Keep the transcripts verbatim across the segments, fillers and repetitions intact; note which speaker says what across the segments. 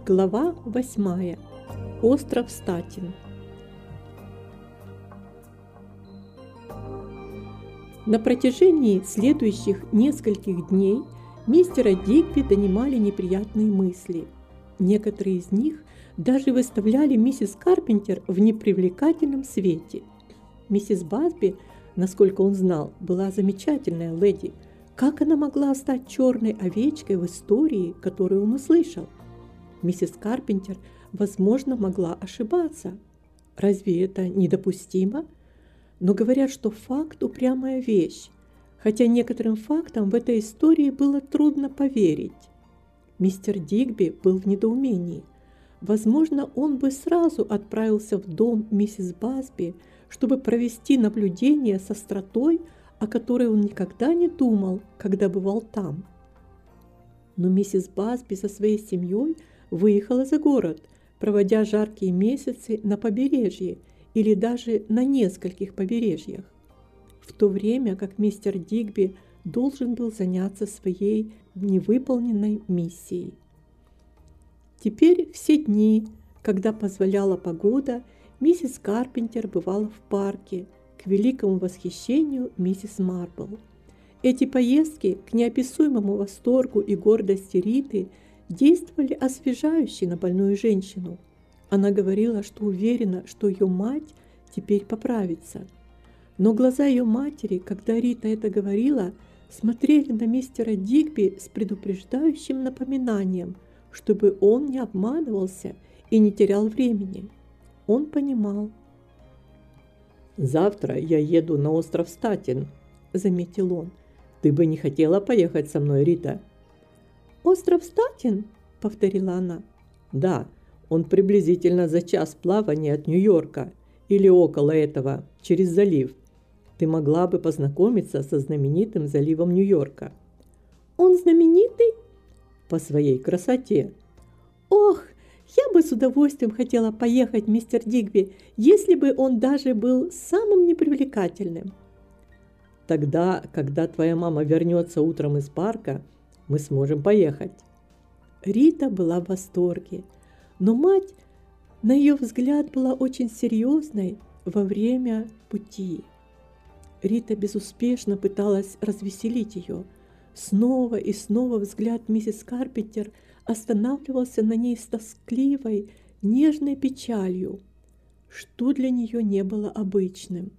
Speaker 1: Глава восьмая. Остров Статин. На протяжении следующих нескольких дней мистера Дигби донимали неприятные мысли. Некоторые из них даже выставляли миссис Карпентер в непривлекательном свете. Миссис Базби, насколько он знал, была замечательная леди. Как она могла стать черной овечкой в истории, которую он услышал? Миссис Карпентер, возможно, могла ошибаться. Разве это недопустимо? Но говорят, что факт – упрямая вещь, хотя некоторым фактам в этой истории было трудно поверить. Мистер Дигби был в недоумении. Возможно, он бы сразу отправился в дом миссис Базби, чтобы провести наблюдение с остротой, о которой он никогда не думал, когда бывал там. Но миссис Базби со своей семьей выехала за город, проводя жаркие месяцы на побережье или даже на нескольких побережьях, в то время как мистер Дигби должен был заняться своей невыполненной миссией. Теперь все дни, когда позволяла погода, миссис Карпентер бывала в парке, к великому восхищению миссис Марпл. Эти поездки, к неописуемому восторгу и гордости Риты, действовали освежающе на больную женщину. Она говорила, что уверена, что ее мать теперь поправится. Но глаза ее матери, когда Рита это говорила, смотрели на мистера Дигби с предупреждающим напоминанием, чтобы он не обманывался и не терял времени. Он понимал.
Speaker 2: «Завтра я еду на остров Статин», – заметил он. «Ты бы не хотела поехать со мной, Рита?»
Speaker 1: «Остров Статин?» – повторила она.
Speaker 2: «Да, он приблизительно за час плавания от Нью-Йорка или около этого, через залив. Ты могла бы познакомиться со знаменитым заливом Нью-Йорка».
Speaker 1: «Он знаменитый?»
Speaker 2: «По своей красоте».
Speaker 1: «Ох, я бы с удовольствием хотела поехать, мистер Дигби, если бы он даже был самым непривлекательным».
Speaker 2: «Тогда, когда твоя мама вернется утром из парка, мы сможем поехать».
Speaker 1: Рита была в восторге, но мать, на ее взгляд, была очень серьезной во время пути. Рита безуспешно пыталась развеселить ее. Снова и снова взгляд миссис Карпентер останавливался на ней с тоскливой, нежной печалью, что для нее не было обычным.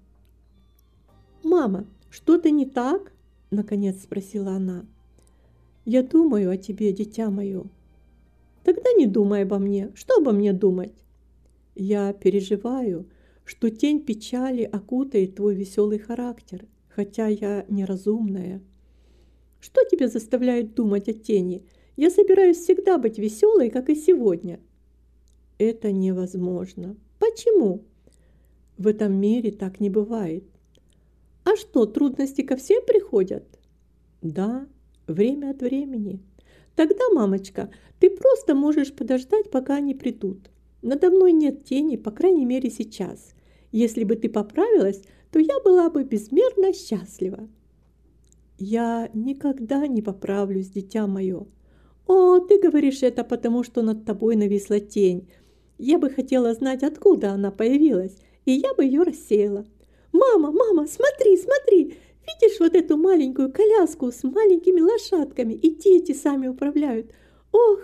Speaker 1: «Мама, что-то не так?» – наконец спросила она. «Я думаю о тебе, дитя мое». «Тогда не думай обо мне. Что обо мне думать?» «Я переживаю, что тень печали окутает твой веселый характер, хотя я неразумная». «Что тебя заставляет думать о тени? Я собираюсь всегда быть веселой, как и сегодня». «Это невозможно». «Почему?» «В этом мире так не бывает». «А что, трудности ко всем приходят?» «Да, время от времени». «Тогда, мамочка, ты просто можешь подождать, пока они придут. Надо мной нет тени, по крайней мере сейчас. Если бы ты поправилась, то я была бы безмерно счастлива». «Я никогда не поправлюсь, дитя мое». «О, ты говоришь это, потому что над тобой нависла тень. Я бы хотела знать, откуда она появилась, и я бы ее рассеяла». «Мама, мама, смотри, смотри! Видишь вот эту маленькую коляску с маленькими лошадками, и дети сами управляют? Ох!»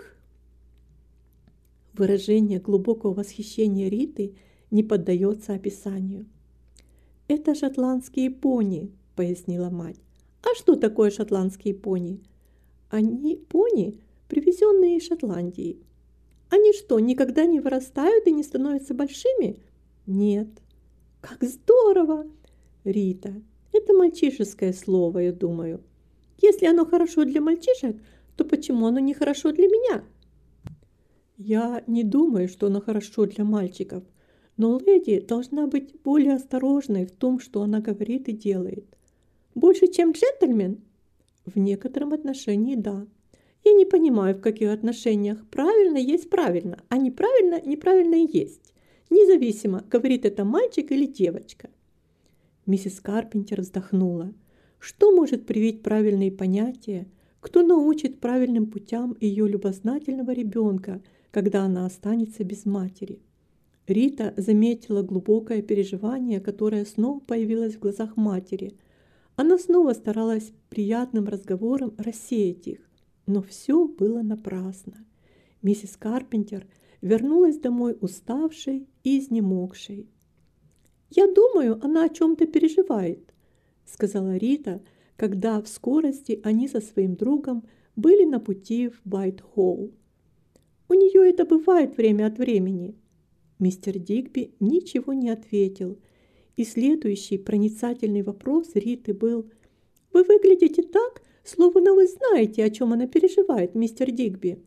Speaker 1: Выражение глубокого восхищения Риты не поддается описанию. «Это шотландские пони», — пояснила мать. «А что такое шотландские пони?» «Они пони, привезенные из Шотландии». «Они что, никогда не вырастают и не становятся большими?» «Нет». «Как здорово!» «Рита, это мальчишеское слово, я думаю. Если оно хорошо для мальчишек, то почему оно не хорошо для меня?» «Я не думаю, что оно хорошо для мальчиков, но леди должна быть более осторожной в том, что она говорит и делает». «Больше, чем джентльмен?» «В некотором отношении, да. Я не понимаю, в каких отношениях правильно есть правильно, а неправильно неправильно и есть. Независимо, говорит это мальчик или девочка». Миссис Карпентер вздохнула. Что может привить правильные понятия? Кто научит правильным путям ее любознательного ребенка, когда она останется без матери. Рита заметила глубокое переживание, которое снова появилось в глазах матери. Она снова старалась приятным разговором рассеять их, но все было напрасно. Миссис Карпентер вернулась домой уставшей и изнемогшей. «Я думаю, она о чем-то переживает», — сказала Рита, когда в скорости они со своим другом были на пути в Уайт-Холл. «У нее это бывает время от времени». Мистер Дигби ничего не ответил, и следующий проницательный вопрос Риты был: «Вы выглядите так, словно вы знаете, о чем она переживает, мистер Дигби».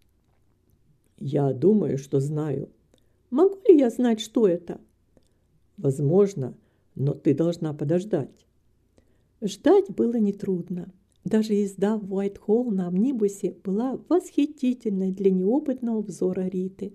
Speaker 2: «Я думаю, что знаю».
Speaker 1: «Могу ли я знать, что это?»
Speaker 2: «Возможно, но ты должна подождать».
Speaker 1: Ждать было нетрудно. Даже езда в Уайт-Холл на амнибусе была восхитительной для неопытного взора Риты.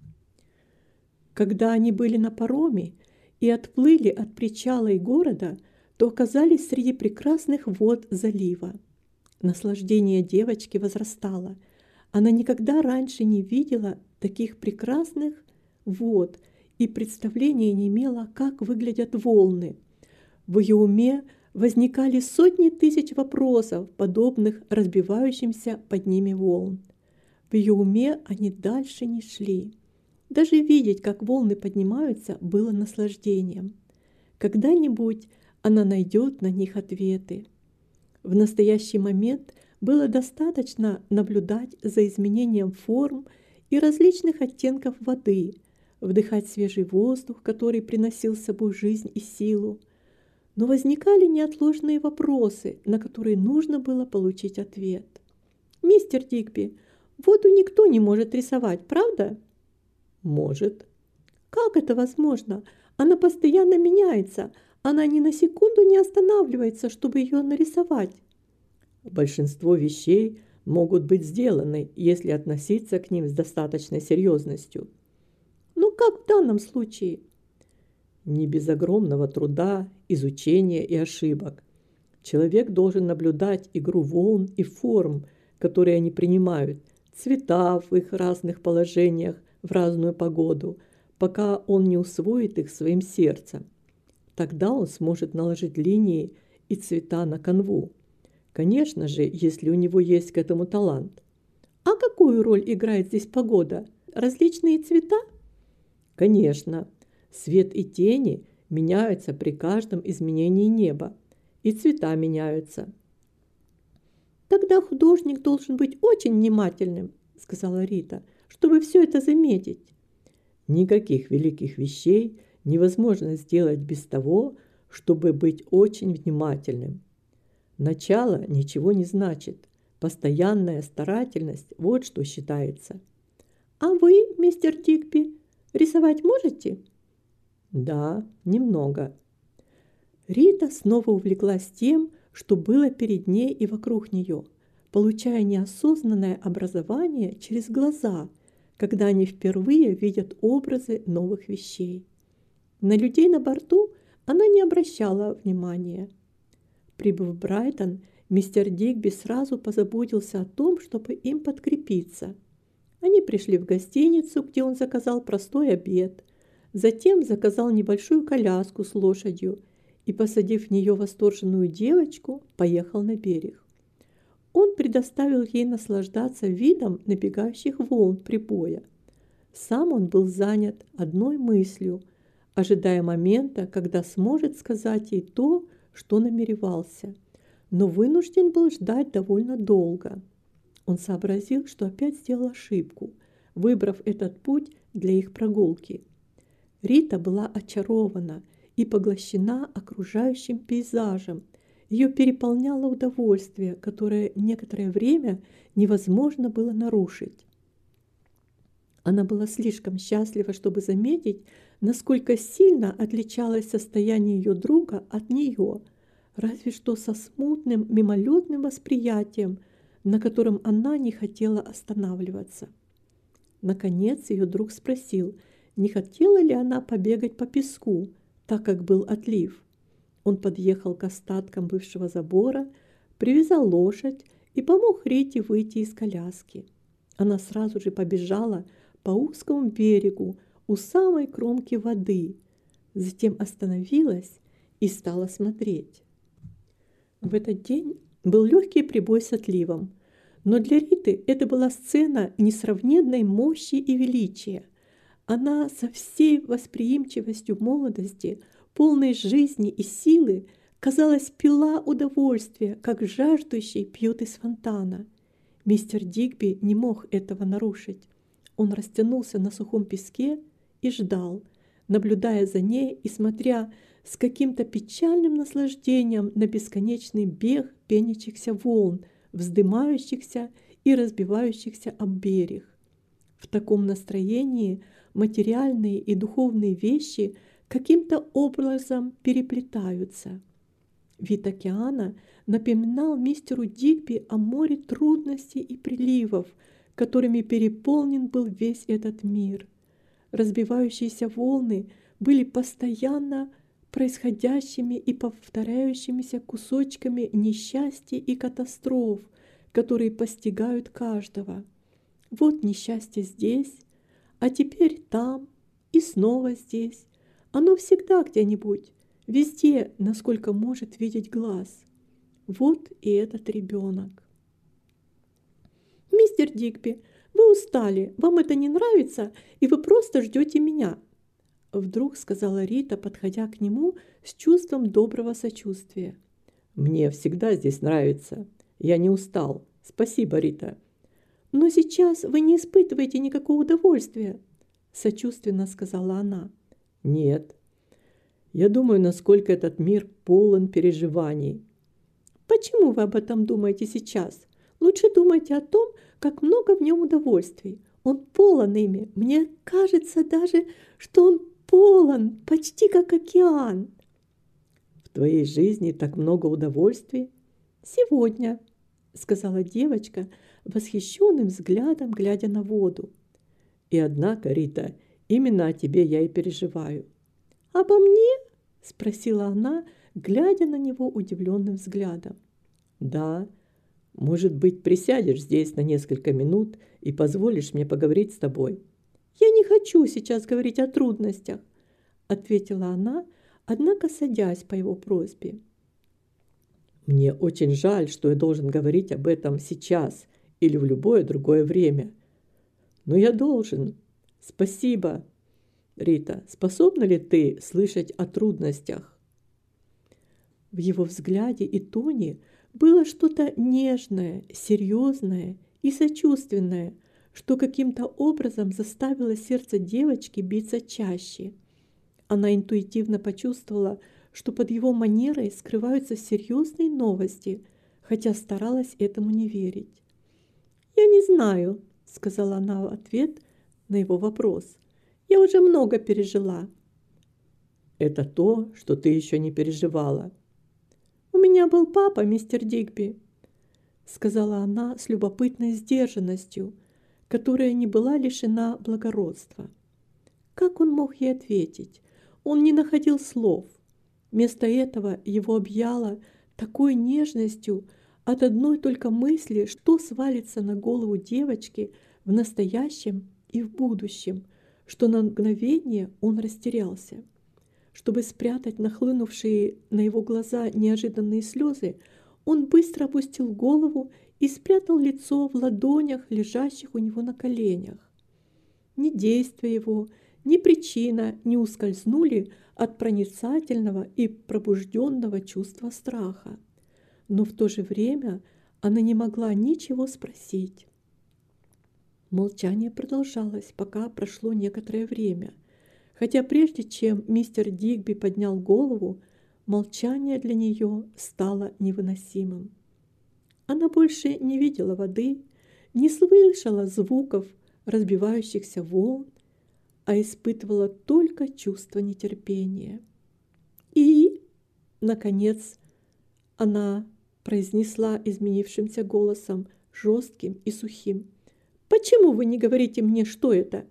Speaker 1: Когда они были на пароме и отплыли от причала и города, то оказались среди прекрасных вод залива. Наслаждение девочки возрастало. Она никогда раньше не видела таких прекрасных вод и представления не имела, как выглядят волны. В ее уме возникали сотни тысяч вопросов, подобных разбивающимся под ними волн. В ее уме они дальше не шли. Даже видеть, как волны поднимаются, было наслаждением. Когда-нибудь она найдет на них ответы. В настоящий момент было достаточно наблюдать за изменением форм и различных оттенков воды, вдыхать свежий воздух, который приносил с собой жизнь и силу. Но возникали неотложные вопросы, на которые нужно было получить ответ. «Мистер Дигби, воду никто не может рисовать, правда?»
Speaker 2: «Может».
Speaker 1: «Как это возможно? Она постоянно меняется. Она ни на секунду не останавливается, чтобы ее нарисовать».
Speaker 2: «Большинство вещей могут быть сделаны, если относиться к ним с достаточной серьезностью».
Speaker 1: «Ну как в данном случае?»
Speaker 2: Не без огромного труда, изучения и ошибок. Человек должен наблюдать игру волн и форм, которые они принимают, цвета в их разных положениях в разную погоду, пока он не усвоит их своим сердцем. Тогда он сможет наложить линии и цвета на канву. Конечно же, если у него есть к этому талант.
Speaker 1: «А какую роль играет здесь погода? Различные цвета?»
Speaker 2: Конечно. Свет и тени меняются при каждом изменении неба, и цвета меняются.
Speaker 1: «Тогда художник должен быть очень внимательным», — сказала Рита, «чтобы все это заметить».
Speaker 2: Никаких великих вещей невозможно сделать без того, чтобы быть очень внимательным. Начало ничего не значит. Постоянная старательность – вот что считается.
Speaker 1: «А вы, мистер Дигби, рисовать можете?»
Speaker 2: «Да, немного».
Speaker 1: Рита снова увлеклась тем, что было перед ней и вокруг нее, получая неосознанное образование через глаза, когда они впервые видят образы новых вещей. На людей на борту она не обращала внимания. Прибыв в Брайтон, мистер Дигби сразу позаботился о том, чтобы им подкрепиться. Они пришли в гостиницу, где он заказал простой обед, затем заказал небольшую коляску с лошадью и, посадив в нее восторженную девочку, поехал на берег. Он предоставил ей наслаждаться видом набегающих волн прибоя. Сам он был занят одной мыслью, ожидая момента, когда сможет сказать ей то, что намеревался, но вынужден был ждать довольно долго. Он сообразил, что опять сделал ошибку, выбрав этот путь для их прогулки. Рита была очарована и поглощена окружающим пейзажем. Ее переполняло удовольствие, которое некоторое время невозможно было нарушить. Она была слишком счастлива, чтобы заметить, насколько сильно отличалось состояние ее друга от нее, разве что со смутным мимолетным восприятием, на котором она не хотела останавливаться. Наконец ее друг спросил, не хотела ли она побегать по песку, так как был отлив. Он подъехал к остаткам бывшего забора, привязал лошадь и помог Рите выйти из коляски. Она сразу же побежала, по узкому берегу у самой кромки воды, затем остановилась и стала смотреть. В этот день был легкий прибой с отливом, но для Риты это была сцена несравненной мощи и величия. Она со всей восприимчивостью молодости, полной жизни и силы, казалось, пила удовольствие, как жаждущий пьет из фонтана. Мистер Дигби не мог этого нарушить. Он растянулся на сухом песке и ждал, наблюдая за ней и смотря с каким-то печальным наслаждением на бесконечный бег пенящихся волн, вздымающихся и разбивающихся об берег. В таком настроении материальные и духовные вещи каким-то образом переплетаются. Вид океана напоминал мистеру Дигби о море трудностей и приливов, которыми переполнен был весь этот мир. Разбивающиеся волны были постоянно происходящими и повторяющимися кусочками несчастья и катастроф, которые постигают каждого. Вот несчастье здесь, а теперь там и снова здесь. Оно всегда где-нибудь, везде, насколько может видеть глаз. Вот и этот ребенок. «Мистер Дигби, вы устали, вам это не нравится, и вы просто ждете меня», вдруг сказала Рита, подходя к нему с чувством доброго сочувствия.
Speaker 2: «Мне всегда здесь нравится. Я не устал. Спасибо, Рита».
Speaker 1: «Но сейчас вы не испытываете никакого удовольствия», сочувственно сказала она.
Speaker 2: «Нет. Я думаю, насколько этот мир полон переживаний».
Speaker 1: «Почему вы об этом думаете сейчас? Лучше думайте о том, как много в нем удовольствий. Он полон ими. Мне кажется даже, что он полон, почти как океан».
Speaker 2: «В твоей жизни так много удовольствий?»
Speaker 1: «Сегодня», сказала девочка, восхищенным взглядом глядя на воду.
Speaker 2: «И однако, Рита, именно о тебе я и переживаю».
Speaker 1: «Обо мне?» спросила она, глядя на него удивленным взглядом.
Speaker 2: «Да, может быть, присядешь здесь на несколько минут и позволишь мне поговорить с тобой?»
Speaker 1: «Я не хочу сейчас говорить о трудностях», ответила она, однако садясь по его просьбе.
Speaker 2: «Мне очень жаль, что я должен говорить об этом сейчас или в любое другое время. Но я должен. Спасибо. Рита, способна ли ты слышать о трудностях?»
Speaker 1: В его взгляде и тоне было что-то нежное, серьезное и сочувственное, что каким-то образом заставило сердце девочки биться чаще. Она интуитивно почувствовала, что под его манерой скрываются серьезные новости, хотя старалась этому не верить. «Я не знаю», — сказала она в ответ на его вопрос. «Я уже много пережила».
Speaker 2: «Это то, что ты еще не переживала».
Speaker 1: «У меня был папа, мистер Дигби», — сказала она с любопытной сдержанностью, которая не была лишена благородства. Как он мог ей ответить? Он не находил слов. Вместо этого его объяло такой нежностью от одной только мысли, что свалится на голову девочки в настоящем и в будущем, что на мгновение он растерялся. Чтобы спрятать нахлынувшие на его глаза неожиданные слезы, он быстро опустил голову и спрятал лицо в ладонях, лежащих у него на коленях. Ни действия его, ни причина не ускользнули от проницательного и пробужденного чувства страха. Но в то же время она не могла ничего спросить. Молчание продолжалось, пока прошло некоторое время. Хотя прежде чем мистер Дигби поднял голову, молчание для нее стало невыносимым. Она больше не видела воды, не слышала звуков разбивающихся волн, а испытывала только чувство нетерпения. И, наконец, она произнесла изменившимся голосом, жестким и сухим: «Почему вы не говорите мне, что это?»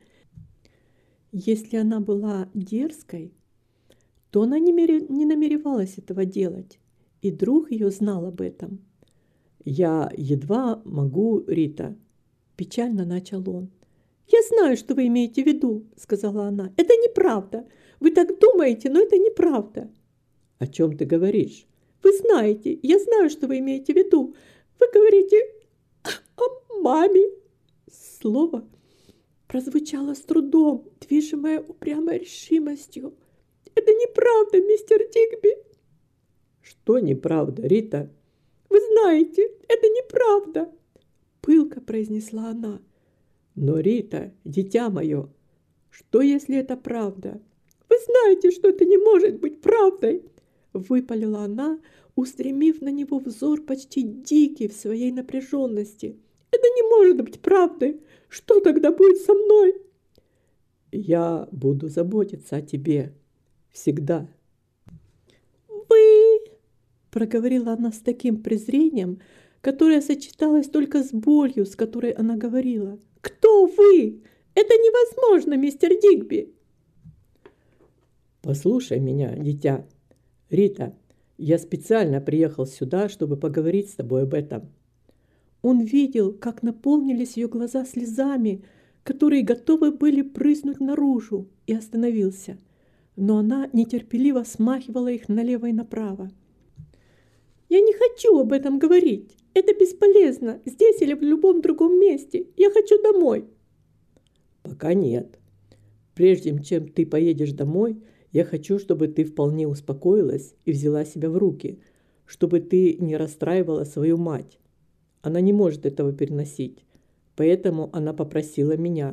Speaker 1: Если она была дерзкой, то она не, мере... не намеревалась этого делать, и друг ее знал об этом.
Speaker 2: «Я едва могу, Рита»,
Speaker 1: – печально начал он. «Я знаю, что вы имеете в виду», – сказала она. «Это неправда. Вы так думаете, но это неправда».
Speaker 2: «О чем ты говоришь?»
Speaker 1: «Вы знаете, я знаю, что вы имеете в виду. Вы говорите о маме». Слово прозвучало с трудом, движимое упрямой решимостью. «Это неправда, мистер Дигби».
Speaker 2: «Что неправда, Рита?»
Speaker 1: «Вы знаете, это неправда», – пылко произнесла она.
Speaker 2: «Но, Рита, дитя мое, что, если это правда?»
Speaker 1: «Вы знаете, что это не может быть правдой», – выпалила она, устремив на него взор почти дикий в своей напряженности. «Это не может быть правдой. Что тогда будет со мной?»
Speaker 2: «Я буду заботиться о тебе. Всегда».
Speaker 1: «Вы...» – проговорила она с таким презрением, которое сочеталось только с болью, с которой она говорила. «Кто вы? Это невозможно, мистер Дигби!»
Speaker 2: «Послушай меня, дитя. Рита, я специально приехал сюда, чтобы поговорить с тобой об этом».
Speaker 1: Он видел, как наполнились ее глаза слезами, которые готовы были брызнуть наружу, и остановился. Но она нетерпеливо смахивала их налево и направо. «Я не хочу об этом говорить. Это бесполезно, здесь или в любом другом месте. Я хочу домой».
Speaker 2: «Пока нет. Прежде чем ты поедешь домой, я хочу, чтобы ты вполне успокоилась и взяла себя в руки, чтобы ты не расстраивала свою мать. Она не может этого переносить, поэтому она попросила меня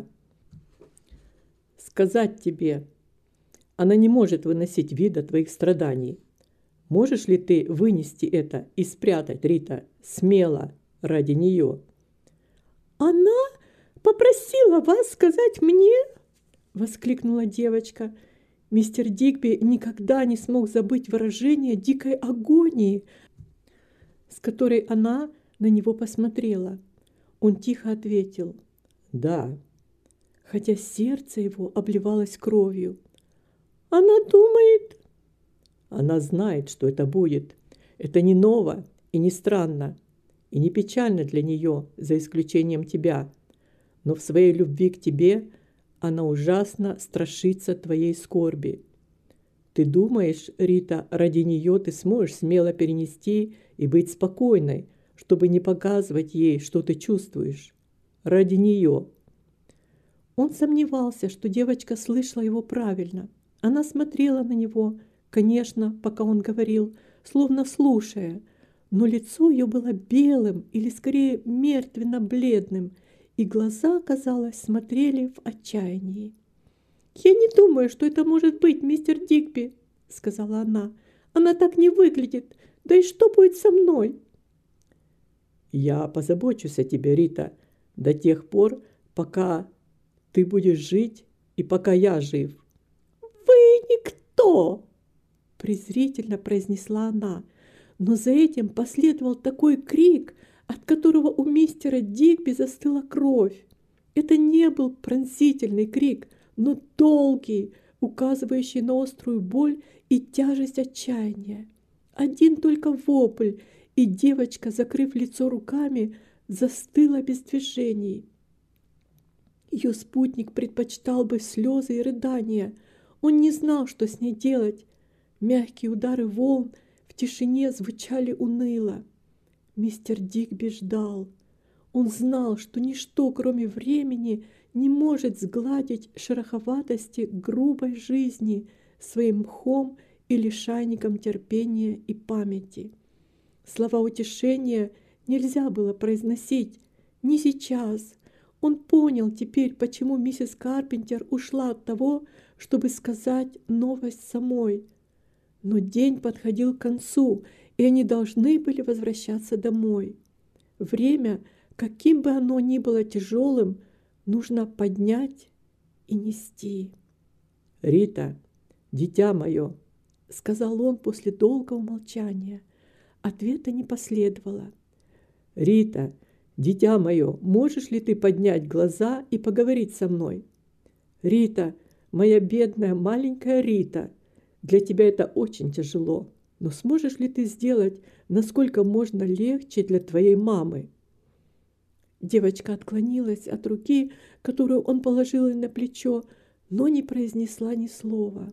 Speaker 2: сказать тебе. Она не может выносить вида твоих страданий. Можешь ли ты вынести это и спрятать, Рита, смело, ради нее?»
Speaker 1: «Она попросила вас сказать мне?» – воскликнула девочка. Мистер Дигби никогда не смог забыть выражение дикой агонии, с которой она на него посмотрела. Он тихо ответил «да», хотя сердце его обливалось кровью. «Она думает...»
Speaker 2: «Она знает, что это будет. Это не ново и не странно, и не печально для нее, за исключением тебя. Но в своей любви к тебе она ужасно страшится твоей скорби. Ты думаешь, Рита, ради нее ты сможешь смело перенести и быть спокойной, чтобы не показывать ей, что ты чувствуешь? Ради нее».
Speaker 1: Он сомневался, что девочка слышала его правильно. Она смотрела на него, конечно, пока он говорил, словно слушая, но лицо ее было белым или скорее мертвенно-бледным, и глаза, казалось, смотрели в отчаянии. «Я не думаю, что это может быть, мистер Дигби», — сказала она. «Она так не выглядит. Да и что будет со мной?»
Speaker 2: «Я позабочусь о тебе, Рита, до тех пор, пока ты будешь жить и пока я жив».
Speaker 1: «Вы никто!» – презрительно произнесла она, но за этим последовал такой крик, от которого у мистера Дигби застыла кровь. Это не был пронзительный крик, но долгий, указывающий на острую боль и тяжесть отчаяния. Один только вопль, и девочка, закрыв лицо руками, застыла без движений. Ее спутник предпочитал бы слезы и рыдания. Он не знал, что с ней делать. Мягкие удары волн в тишине звучали уныло. Мистер Дигби ждал. Он знал, что ничто, кроме времени, не может сгладить шероховатости грубой жизни своим мхом или шайником терпения и памяти. Слова утешения нельзя было произносить, не сейчас. Он понял теперь, почему миссис Карпентер ушла от того, чтобы сказать новость самой. Но день подходил к концу, и они должны были возвращаться домой. Время, каким бы оно ни было тяжелым, нужно поднять и нести.
Speaker 2: «Рита, дитя мое»,
Speaker 1: — сказал он после долгого молчания. Ответа не последовало.
Speaker 2: «Рита, дитя мое, можешь ли ты поднять глаза и поговорить со мной? Рита, моя бедная маленькая Рита, для тебя это очень тяжело, но сможешь ли ты сделать, насколько можно легче для твоей мамы?»
Speaker 1: Девочка отклонилась от руки, которую он положил ей на плечо, но не произнесла ни слова.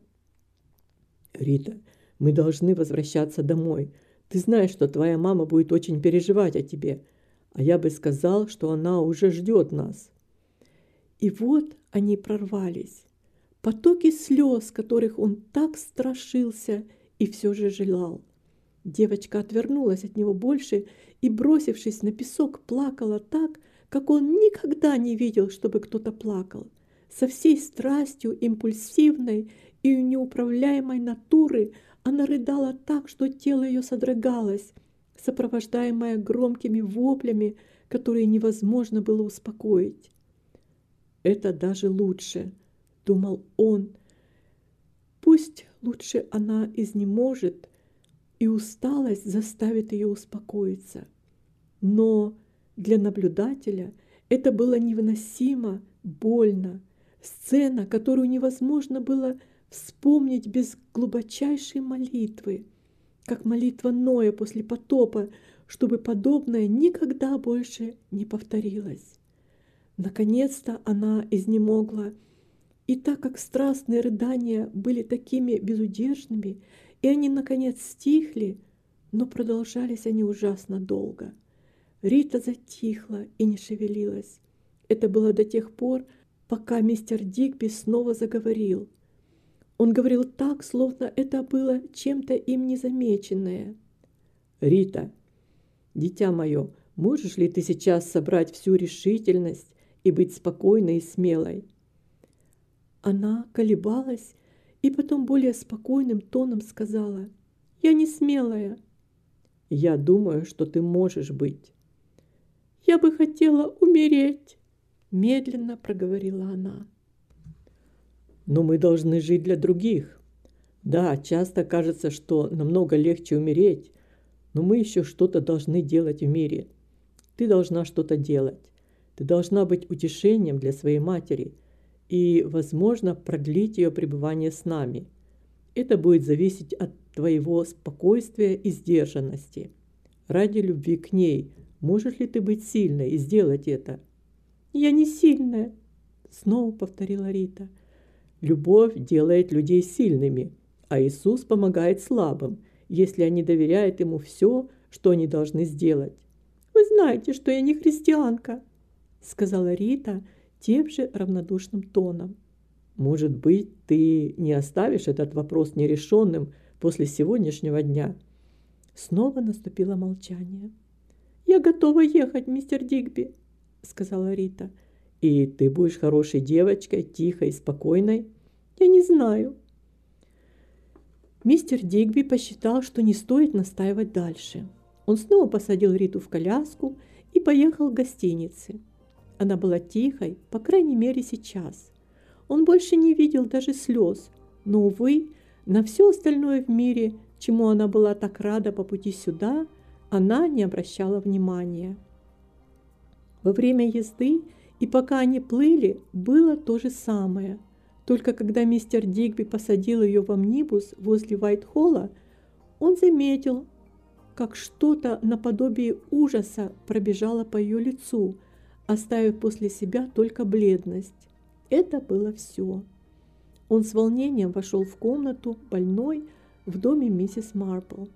Speaker 2: «Рита, мы должны возвращаться домой. Ты знаешь, что твоя мама будет очень переживать о тебе, а я бы сказал, что она уже ждет нас».
Speaker 1: И вот они прорвались. Потоки слез, которых он так страшился и все же желал. Девочка отвернулась от него больше и, бросившись на песок, плакала так, как он никогда не видел, чтобы кто-то плакал. Со всей страстью импульсивной и неуправляемой натуры она рыдала так, что тело ее содрогалось, сопровождаемое громкими воплями, которые невозможно было успокоить. «Это даже лучше», — думал он. «Пусть лучше она изнеможет, и усталость заставит ее успокоиться». Но для наблюдателя это было невыносимо больно. Сцена, которую невозможно было вспомнить без глубочайшей молитвы, как молитва Ноя после потопа, чтобы подобное никогда больше не повторилось. Наконец-то она изнемогла, и так как страстные рыдания были такими безудержными, и они, наконец, стихли, но продолжались они ужасно долго. Рита затихла и не шевелилась. Это было до тех пор, пока мистер Дигби снова заговорил. Он говорил так, словно это было чем-то им незамеченное.
Speaker 2: «Рита, дитя мое, можешь ли ты сейчас собрать всю решительность и быть спокойной и смелой?»
Speaker 1: Она колебалась и потом более спокойным тоном сказала: «Я не смелая».
Speaker 2: «Я думаю, что ты можешь быть».
Speaker 1: «Я бы хотела умереть», — медленно проговорила она.
Speaker 2: «Но мы должны жить для других. Да, часто кажется, что намного легче умереть, но мы еще что-то должны делать в мире. Ты должна что-то делать. Ты должна быть утешением для своей матери и, возможно, продлить ее пребывание с нами. Это будет зависеть от твоего спокойствия и сдержанности. Ради любви к ней можешь ли ты быть сильной и сделать это?»
Speaker 1: «Я не сильная», — снова повторила Рита.
Speaker 2: «Любовь делает людей сильными, а Иисус помогает слабым, если они доверяют Ему все, что они должны сделать».
Speaker 1: «Вы знаете, что я не христианка», — сказала Рита тем же равнодушным тоном.
Speaker 2: «Может быть, ты не оставишь этот вопрос нерешенным после сегодняшнего дня?»
Speaker 1: Снова наступило молчание. «Я готова ехать, мистер Дигби», — сказала Рита.
Speaker 2: «И ты будешь хорошей девочкой, тихой и спокойной?»
Speaker 1: «Я не знаю». Мистер Дигби посчитал, что не стоит настаивать дальше. Он снова посадил Риту в коляску и поехал к гостинице. Она была тихой, по крайней мере, сейчас. Он больше не видел даже слез, но, увы, на все остальное в мире, чему она была так рада по пути сюда, она не обращала внимания. Во время езды и пока они плыли, было то же самое. Только когда мистер Дигби посадил ее в амнибус возле Уайтхолла, он заметил, как что-то наподобие ужаса пробежало по ее лицу, оставив после себя только бледность. Это было все. Он с волнением вошел в комнату больной в доме миссис Марпл.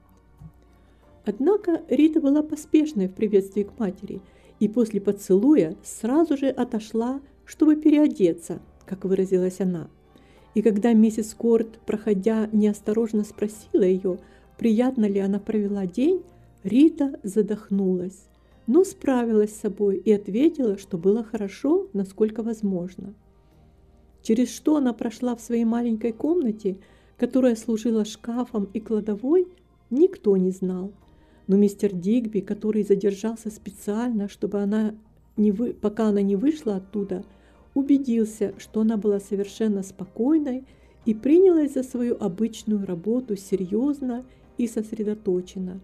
Speaker 1: Однако Рита была поспешной в приветствии к матери и после поцелуя сразу же отошла, чтобы переодеться, как выразилась она. И когда миссис Корт, проходя, неосторожно спросила ее, приятно ли она провела день, Рита задохнулась, но справилась с собой и ответила, что было хорошо, насколько возможно. Через что она прошла в своей маленькой комнате, которая служила шкафом и кладовой, никто не знал. Но мистер Дигби, который задержался специально, чтобы она не вы... пока она не вышла оттуда, убедился, что она была совершенно спокойной и принялась за свою обычную работу серьезно и сосредоточенно.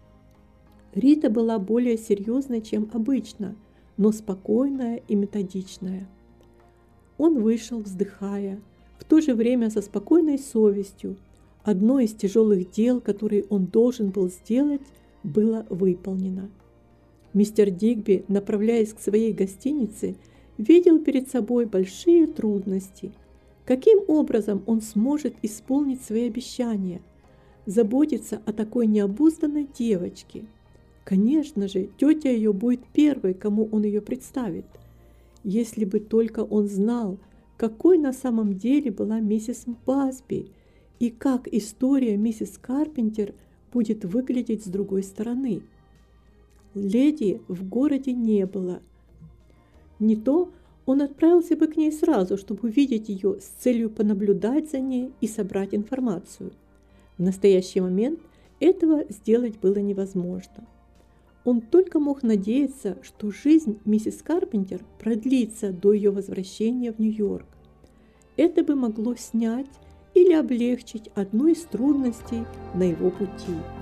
Speaker 1: Рита была более серьезной, чем обычно, но спокойная и методичная. Он вышел, вздыхая, в то же время со спокойной совестью. Одно из тяжелых дел, которые он должен был сделать, было выполнено. Мистер Дигби, направляясь к своей гостинице, видел перед собой большие трудности. Каким образом он сможет исполнить свои обещания, заботиться о такой необузданной девочке? Конечно же, тетя ее будет первой, кому он ее представит. Если бы только он знал, какой на самом деле была миссис Басби и как история миссис Карпентер будет выглядеть с другой стороны. Леди в городе не было. Не то он отправился бы к ней сразу, чтобы увидеть ее с целью понаблюдать за ней и собрать информацию. В настоящий момент этого сделать было невозможно. Он только мог надеяться, что жизнь миссис Карпентер продлится до ее возвращения в Нью-Йорк. Это бы могло снять или облегчить одну из трудностей на его пути.